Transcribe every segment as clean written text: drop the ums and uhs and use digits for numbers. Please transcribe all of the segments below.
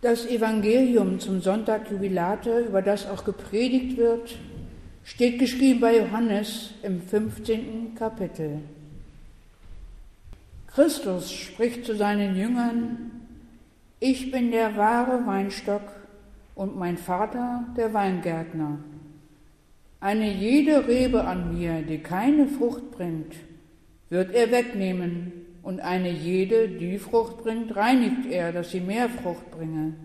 Das Evangelium zum Sonntag Jubilate, über das auch gepredigt wird, steht geschrieben bei Johannes im 15. Kapitel. Christus spricht zu seinen Jüngern: Ich bin der wahre Weinstock und mein Vater der Weingärtner. Eine jede Rebe an mir, die keine Frucht bringt, wird er wegnehmen, und eine jede, die Frucht bringt, reinigt er, dass sie mehr Frucht bringe.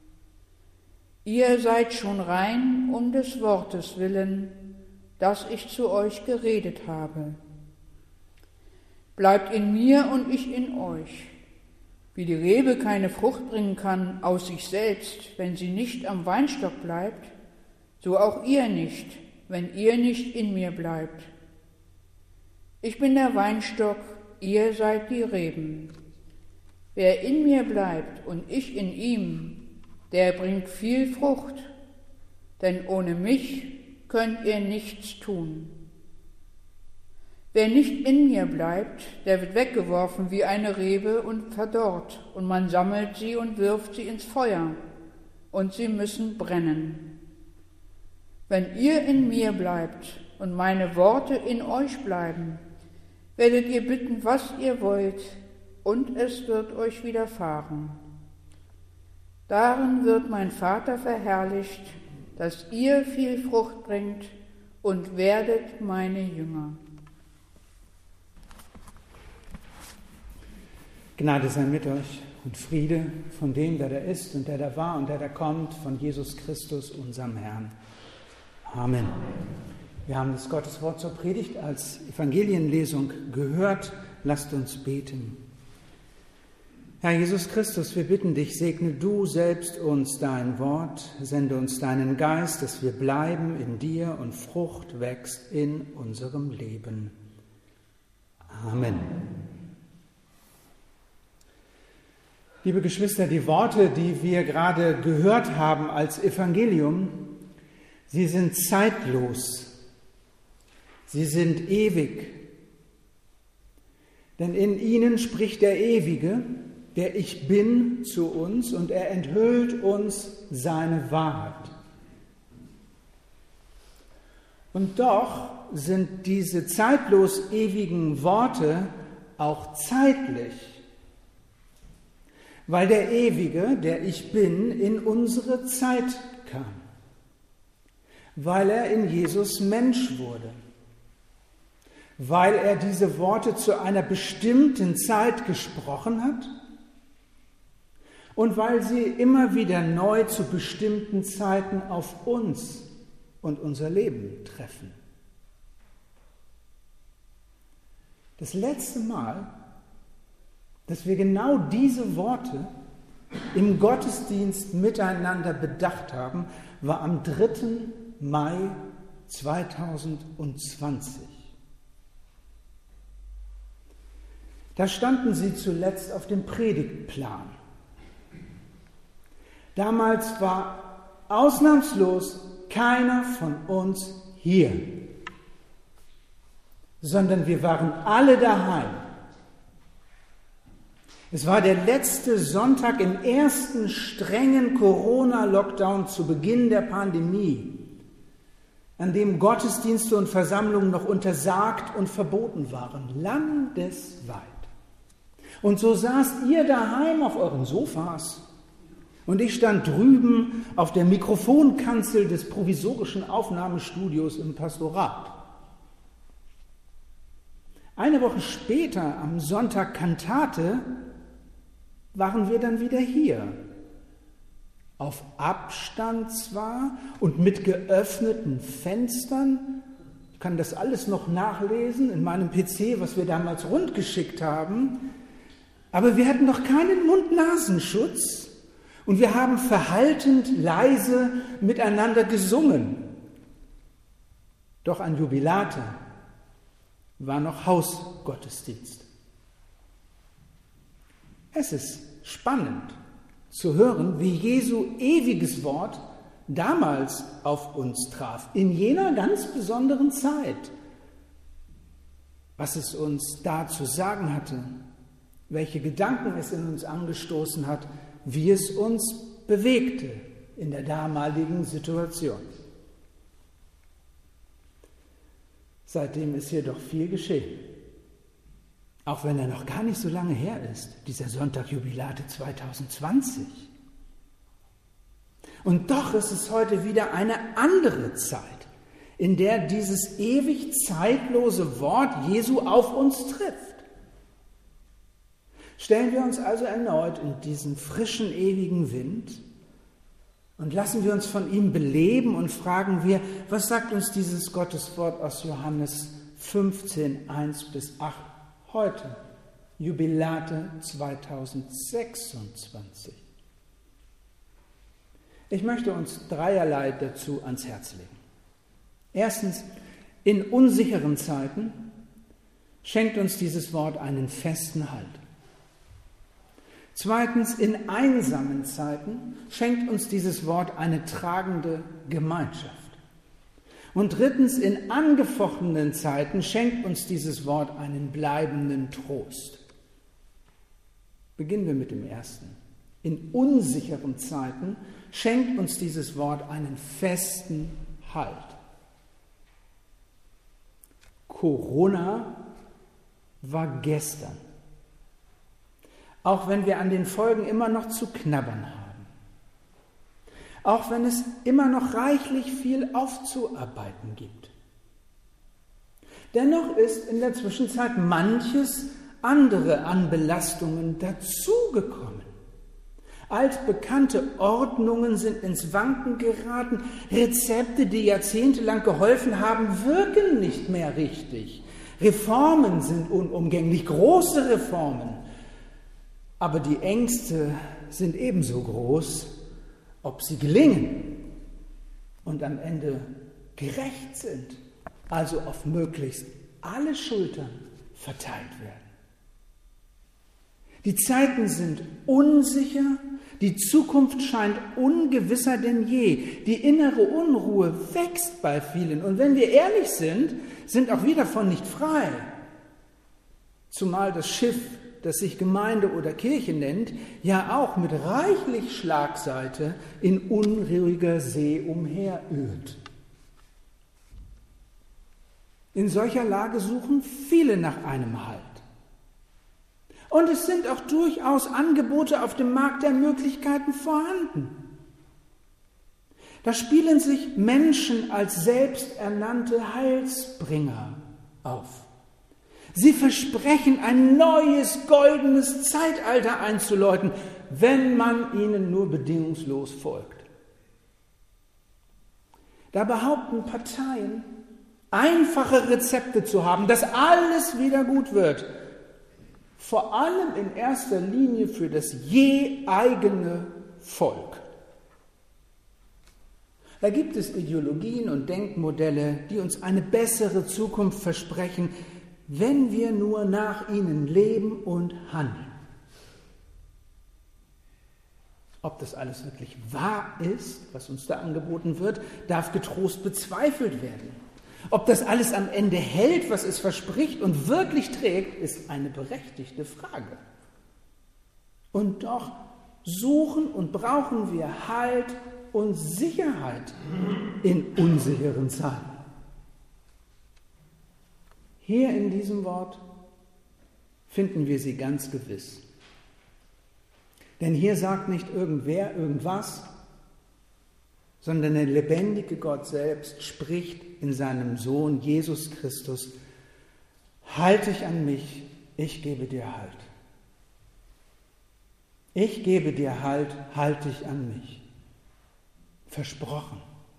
Ihr seid schon rein um des Wortes willen, das ich zu euch geredet habe. Bleibt in mir und ich in euch. Wie die Rebe keine Frucht bringen kann aus sich selbst, wenn sie nicht am Weinstock bleibt, so auch ihr nicht, wenn ihr nicht in mir bleibt. Ich bin der Weinstock, ihr seid die Reben. Wer in mir bleibt und ich in ihm, der bringt viel Frucht, denn ohne mich könnt ihr nichts tun. Wer nicht in mir bleibt, der wird weggeworfen wie eine Rebe und verdorrt, und man sammelt sie und wirft sie ins Feuer, und sie müssen brennen. Wenn ihr in mir bleibt und meine Worte in euch bleiben, werdet ihr bitten, was ihr wollt, und es wird euch widerfahren. Darin wird mein Vater verherrlicht, dass ihr viel Frucht bringt und werdet meine Jünger. Gnade sei mit euch und Friede von dem, der da ist und der da war und der da kommt, von Jesus Christus, unserem Herrn. Amen. Wir haben das Gotteswort zur Predigt als Evangelienlesung gehört. Lasst uns beten. Herr Jesus Christus, wir bitten dich, segne du selbst uns dein Wort, sende uns deinen Geist, dass wir bleiben in dir und Frucht wächst in unserem Leben. Amen. Liebe Geschwister, die Worte, die wir gerade gehört haben als Evangelium, sie sind zeitlos. Sie sind ewig, denn in ihnen spricht der Ewige, der Ich Bin, zu uns, und er enthüllt uns seine Wahrheit. Und doch sind diese zeitlos ewigen Worte auch zeitlich, weil der Ewige, der Ich Bin, in unsere Zeit kam, weil er in Jesus Mensch wurde, weil er diese Worte zu einer bestimmten Zeit gesprochen hat und weil sie immer wieder neu zu bestimmten Zeiten auf uns und unser Leben treffen. Das letzte Mal, dass wir genau diese Worte im Gottesdienst miteinander bedacht haben, war am 3. Mai 2020. Da standen sie zuletzt auf dem Predigtplan. Damals war ausnahmslos keiner von uns hier, sondern wir waren alle daheim. Es war der letzte Sonntag im ersten strengen Corona-Lockdown zu Beginn der Pandemie, an dem Gottesdienste und Versammlungen noch untersagt und verboten waren, landesweit. Und so saßt ihr daheim auf euren Sofas und ich stand drüben auf der Mikrofonkanzel des provisorischen Aufnahmestudios im Pastorat. Eine Woche später, am Sonntag Kantate, waren wir dann wieder hier. Auf Abstand zwar und mit geöffneten Fenstern. Ich kann das alles noch nachlesen in meinem PC, was wir damals rundgeschickt haben. Aber wir hatten noch keinen Mund-Nasenschutz und wir haben verhaltend leise miteinander gesungen. Doch an Jubilate war noch Hausgottesdienst. Es ist spannend zu hören, wie Jesu ewiges Wort damals auf uns traf, in jener ganz besonderen Zeit, was es uns da zu sagen hatte, welche Gedanken es in uns angestoßen hat, wie es uns bewegte in der damaligen Situation. Seitdem ist hier doch viel geschehen. Auch wenn er noch gar nicht so lange her ist, dieser Sonntag Jubilate 2020. Und doch ist es heute wieder eine andere Zeit, in der dieses ewig zeitlose Wort Jesu auf uns trifft. Stellen wir uns also erneut in diesen frischen, ewigen Wind und lassen wir uns von ihm beleben und fragen wir, was sagt uns dieses Gotteswort aus Johannes 15, 1-8 heute, Jubilate 2026. Ich möchte uns dreierlei dazu ans Herz legen. Erstens, in unsicheren Zeiten schenkt uns dieses Wort einen festen Halt. Zweitens, in einsamen Zeiten schenkt uns dieses Wort eine tragende Gemeinschaft. Und drittens, in angefochtenen Zeiten schenkt uns dieses Wort einen bleibenden Trost. Beginnen wir mit dem ersten. In unsicheren Zeiten schenkt uns dieses Wort einen festen Halt. Corona war gestern. Auch wenn wir an den Folgen immer noch zu knabbern haben. Auch wenn es immer noch reichlich viel aufzuarbeiten gibt. Dennoch ist in der Zwischenzeit manches andere an Belastungen dazugekommen. Altbekannte Ordnungen sind ins Wanken geraten. Rezepte, die jahrzehntelang geholfen haben, wirken nicht mehr richtig. Reformen sind unumgänglich, große Reformen. Aber die Ängste sind ebenso groß, ob sie gelingen und am Ende gerecht sind, also auf möglichst alle Schultern verteilt werden. Die Zeiten sind unsicher, die Zukunft scheint ungewisser denn je, die innere Unruhe wächst bei vielen und wenn wir ehrlich sind, sind auch wir davon nicht frei. Zumal das Schiff, das sich Gemeinde oder Kirche nennt, ja auch mit reichlich Schlagseite in unruhiger See umherirrt. In solcher Lage suchen viele nach einem Halt. Und es sind auch durchaus Angebote auf dem Markt der Möglichkeiten vorhanden. Da spielen sich Menschen als selbsternannte Heilsbringer auf. Sie versprechen, ein neues, goldenes Zeitalter einzuläuten, wenn man ihnen nur bedingungslos folgt. Da behaupten Parteien, einfache Rezepte zu haben, dass alles wieder gut wird. Vor allem in erster Linie für das je eigene Volk. Da gibt es Ideologien und Denkmodelle, die uns eine bessere Zukunft versprechen, wenn wir nur nach ihnen leben und handeln. Ob das alles wirklich wahr ist, was uns da angeboten wird, darf getrost bezweifelt werden. Ob das alles am Ende hält, was es verspricht und wirklich trägt, ist eine berechtigte Frage. Und doch suchen und brauchen wir Halt und Sicherheit in unsicheren Zeiten. Hier in diesem Wort finden wir sie ganz gewiss. Denn hier sagt nicht irgendwer irgendwas, sondern der lebendige Gott selbst spricht in seinem Sohn Jesus Christus: Halt dich an mich, ich gebe dir Halt. Ich gebe dir Halt, halt dich an mich. Versprochen.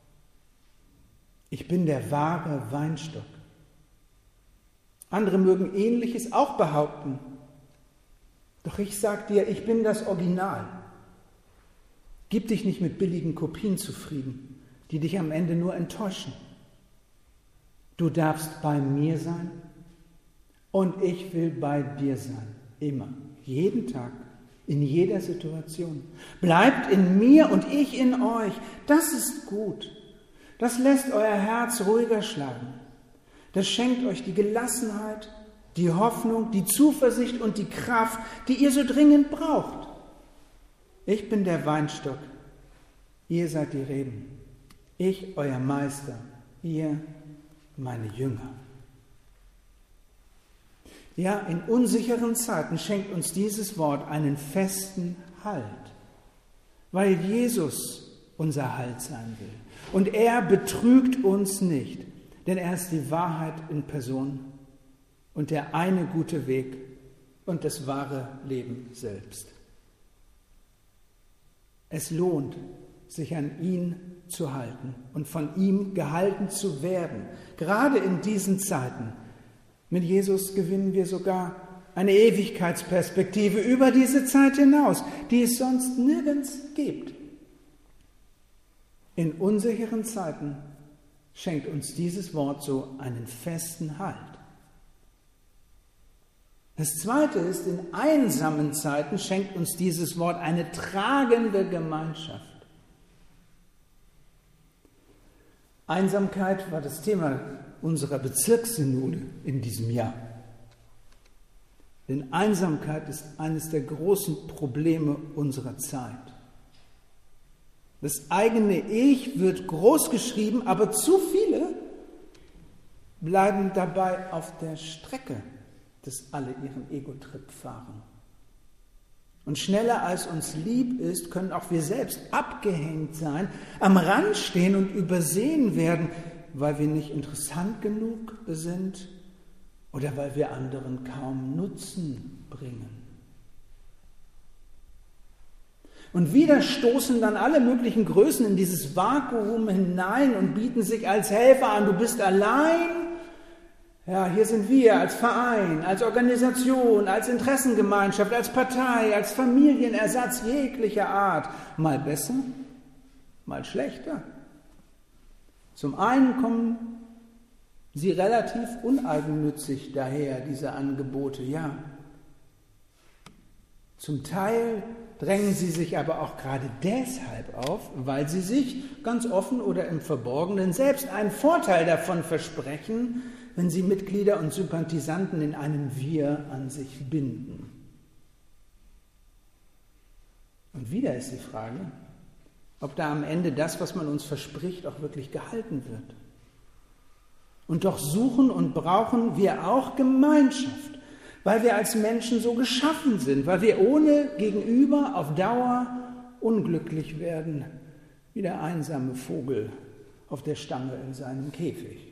Ich bin der wahre Weinstock. Andere mögen Ähnliches auch behaupten. Doch ich sag dir, ich bin das Original. Gib dich nicht mit billigen Kopien zufrieden, die dich am Ende nur enttäuschen. Du darfst bei mir sein und ich will bei dir sein. Immer, jeden Tag, in jeder Situation. Bleibt in mir und ich in euch. Das ist gut. Das lässt euer Herz ruhiger schlagen. Das schenkt euch die Gelassenheit, die Hoffnung, die Zuversicht und die Kraft, die ihr so dringend braucht. Ich bin der Weinstock, Ihr seid die Reben, ich euer Meister, ihr meine Jünger. Ja, in unsicheren Zeiten schenkt uns dieses Wort einen festen Halt, weil Jesus unser Halt sein will. Und er betrügt uns nicht, denn er ist die Wahrheit in Person und der eine gute Weg und das wahre Leben selbst. Es lohnt, sich an ihn zu halten und von ihm gehalten zu werden, gerade in diesen Zeiten. Mit Jesus gewinnen wir sogar eine Ewigkeitsperspektive über diese Zeit hinaus, die es sonst nirgends gibt. In unsicheren Zeiten schenkt uns dieses Wort so einen festen Halt. Das Zweite ist, in einsamen Zeiten schenkt uns dieses Wort eine tragende Gemeinschaft. Einsamkeit war das Thema unserer Bezirkssynode in diesem Jahr. Denn Einsamkeit ist eines der großen Probleme unserer Zeit. Das eigene Ich wird großgeschrieben, aber zu viele bleiben dabei auf der Strecke, dass alle ihren Ego-Trip fahren. Und schneller als uns lieb ist, können auch wir selbst abgehängt sein, am Rand stehen und übersehen werden, weil wir nicht interessant genug sind oder weil wir anderen kaum Nutzen bringen. Und wieder stoßen dann alle möglichen Größen in dieses Vakuum hinein und bieten sich als Helfer an. Du bist allein. Ja, hier sind wir als Verein, als Organisation, als Interessengemeinschaft, als Partei, als Familienersatz jeglicher Art. Mal besser, mal schlechter. Zum einen kommen sie relativ uneigennützig daher, diese Angebote, ja. Zum Teil drängen sie sich aber auch gerade deshalb auf, weil sie sich ganz offen oder im Verborgenen selbst einen Vorteil davon versprechen, wenn sie Mitglieder und Sympathisanten in einem Wir an sich binden. Und wieder ist die Frage, ob da am Ende das, was man uns verspricht, auch wirklich gehalten wird. Und doch suchen und brauchen wir auch Gemeinschaft, weil wir als Menschen so geschaffen sind, weil wir ohne Gegenüber auf Dauer unglücklich werden, wie der einsame Vogel auf der Stange in seinem Käfig.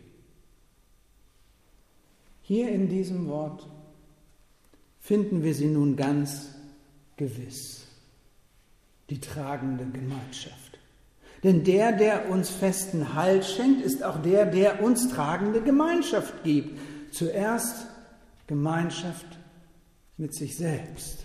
Hier in diesem Wort finden wir sie nun ganz gewiss, die tragende Gemeinschaft. Denn der uns festen Halt schenkt, ist auch der uns tragende Gemeinschaft gibt. Zuerst Gemeinschaft mit sich selbst,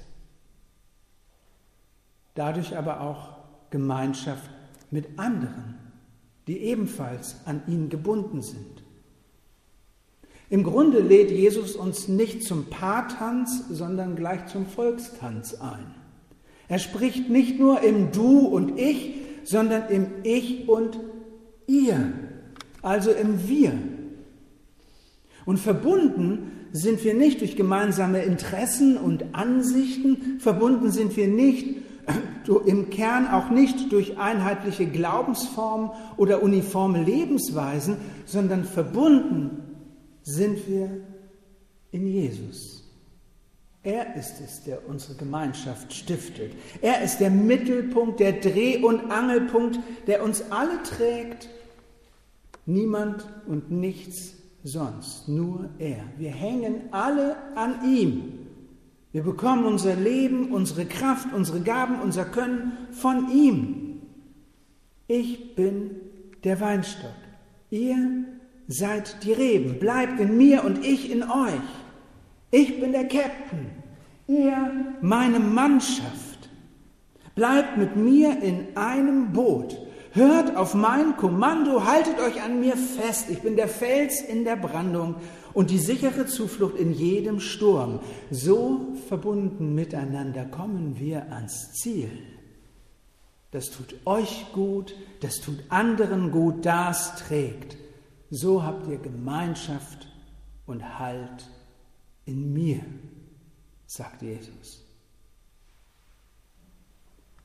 dadurch aber auch Gemeinschaft mit anderen, die ebenfalls an ihn gebunden sind. Im Grunde lädt Jesus uns nicht zum Paartanz, sondern gleich zum Volkstanz ein. Er spricht nicht nur im Du und Ich, sondern im Ich und Ihr, also im Wir. Und verbunden sind wir nicht durch gemeinsame Interessen und Ansichten, verbunden sind wir nicht, im Kern auch nicht durch einheitliche Glaubensformen oder uniforme Lebensweisen, sondern verbunden sind wir in Jesus. Er ist es, der unsere Gemeinschaft stiftet. Er ist der Mittelpunkt, der Dreh- und Angelpunkt, der uns alle trägt. Niemand und nichts sonst, nur er. Wir hängen alle an ihm. Wir bekommen unser Leben, unsere Kraft, unsere Gaben, unser Können von ihm. Ich bin der Weinstock. Ihr seid die Reben. Bleibt in mir und ich in euch. Ich bin der Captain. Ihr meine Mannschaft. Bleibt mit mir in einem Boot. Hört auf mein Kommando, haltet euch an mir fest. Ich bin der Fels in der Brandung und die sichere Zuflucht in jedem Sturm. So verbunden miteinander kommen wir ans Ziel. Das tut euch gut, das tut anderen gut, das trägt. So habt ihr Gemeinschaft und Halt in mir, sagt Jesus.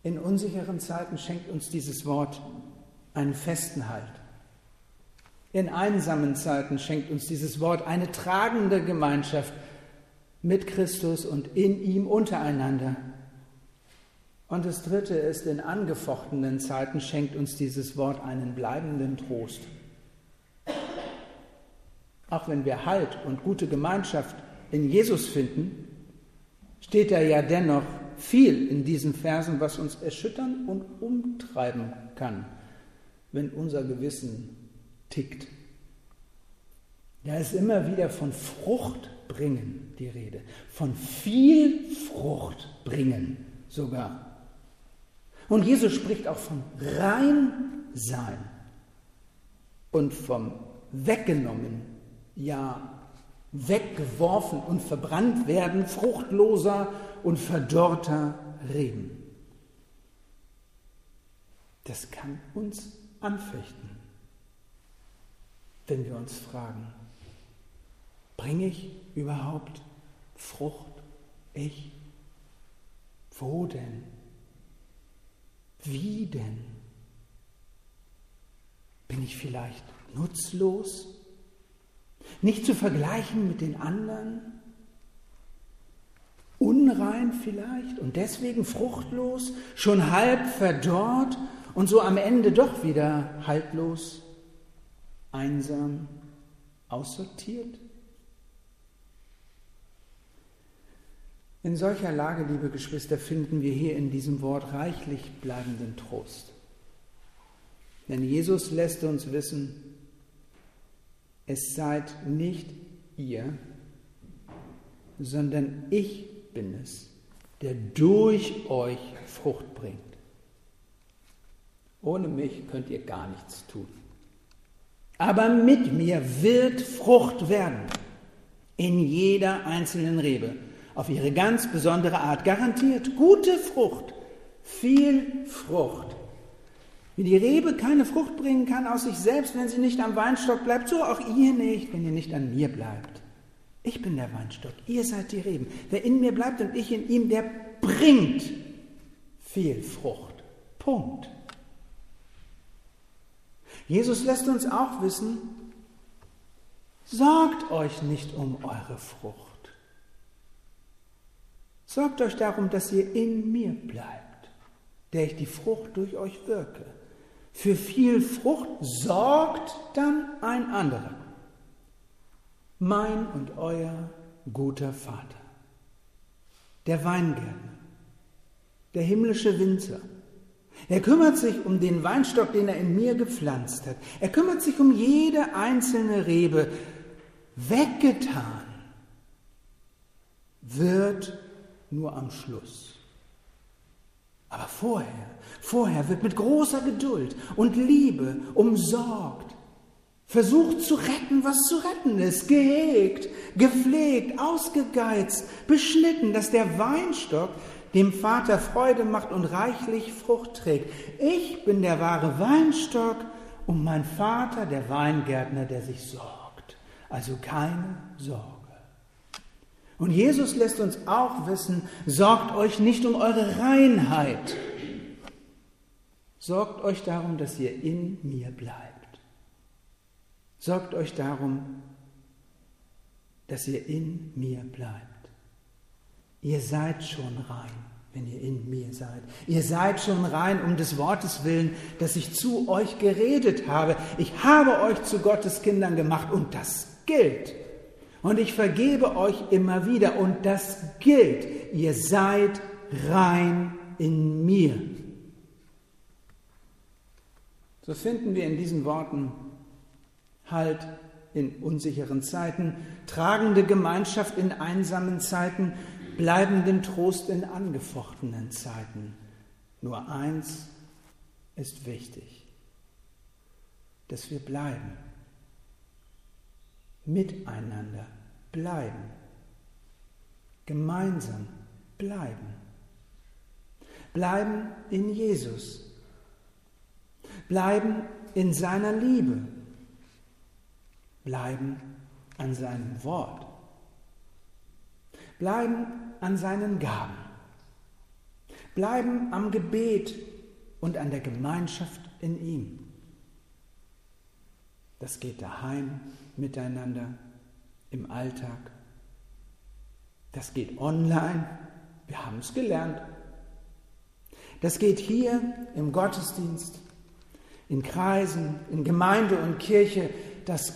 In unsicheren Zeiten schenkt uns dieses Wort einen festen Halt. In einsamen Zeiten schenkt uns dieses Wort eine tragende Gemeinschaft mit Christus und in ihm untereinander. Und das Dritte ist, in angefochtenen Zeiten schenkt uns dieses Wort einen bleibenden Trost. Auch wenn wir Halt und gute Gemeinschaft in Jesus finden, steht da ja dennoch viel in diesen Versen, was uns erschüttern und umtreiben kann, wenn unser Gewissen tickt. Da ist immer wieder von Frucht bringen die Rede, von viel Frucht bringen sogar. Und Jesus spricht auch vom Reinsein und vom Weggenommen, ja weggeworfen und verbrannt werden fruchtloser und verdorrter Reben. Das kann uns anfechten, wenn wir uns fragen, bringe ich überhaupt Frucht? Ich? Wo denn? Wie denn? Bin ich vielleicht nutzlos? Nicht zu vergleichen mit den anderen? Unrein vielleicht und deswegen fruchtlos, schon halb verdorrt und so am Ende doch wieder haltlos, einsam, aussortiert? In solcher Lage, liebe Geschwister, finden wir hier in diesem Wort reichlich bleibenden Trost. Denn Jesus lässt uns wissen, es seid nicht ihr, sondern ich bin es, der durch euch Frucht bringt. Ohne mich könnt ihr gar nichts tun. Aber mit mir wird Frucht werden, in jeder einzelnen Rebe, auf ihre ganz besondere Art. Garantiert gute Frucht, viel Frucht. Wie die Rebe keine Frucht bringen kann aus sich selbst, wenn sie nicht am Weinstock bleibt, so auch ihr nicht, wenn ihr nicht an mir bleibt. Ich bin der Weinstock, ihr seid die Reben. Wer in mir bleibt und ich in ihm, der bringt viel Frucht. Punkt. Jesus lässt uns auch wissen, sorgt euch nicht um eure Frucht. Sorgt euch darum, dass ihr in mir bleibt, der ich die Frucht durch euch wirke. Für viel Frucht sorgt dann ein anderer. Mein und euer guter Vater, der Weingärtner, der himmlische Winzer. Er kümmert sich um den Weinstock, den er in mir gepflanzt hat. Er kümmert sich um jede einzelne Rebe. Weggetan wird nur am Schluss. Aber vorher wird mit großer Geduld und Liebe umsorgt, versucht zu retten, was zu retten ist, gehegt, gepflegt, ausgegeizt, beschnitten, dass der Weinstock dem Vater Freude macht und reichlich Frucht trägt. Ich bin der wahre Weinstock und mein Vater der Weingärtner, der sich sorgt. Also keine Sorge. Und Jesus lässt uns auch wissen, sorgt euch nicht um eure Reinheit. Sorgt euch darum, dass ihr in mir bleibt. Sorgt euch darum, dass ihr in mir bleibt. Ihr seid schon rein, wenn ihr in mir seid. Ihr seid schon rein um des Wortes willen, dass ich zu euch geredet habe. Ich habe euch zu Gottes Kindern gemacht und das gilt. Und ich vergebe euch immer wieder und das gilt. Ihr seid rein in mir. So finden wir in diesen Worten Halt in unsicheren Zeiten, tragende Gemeinschaft in einsamen Zeiten, bleibenden Trost in angefochtenen Zeiten. Nur eins ist wichtig, dass wir bleiben, miteinander bleiben, gemeinsam bleiben, bleiben in Jesus, bleiben in seiner Liebe, bleiben an seinem Wort, bleiben an seinen Gaben, bleiben am Gebet und an der Gemeinschaft in ihm. Das geht daheim miteinander, im Alltag. Das geht online, wir haben es gelernt. Das geht hier im Gottesdienst, in Kreisen, in Gemeinde und Kirche. Das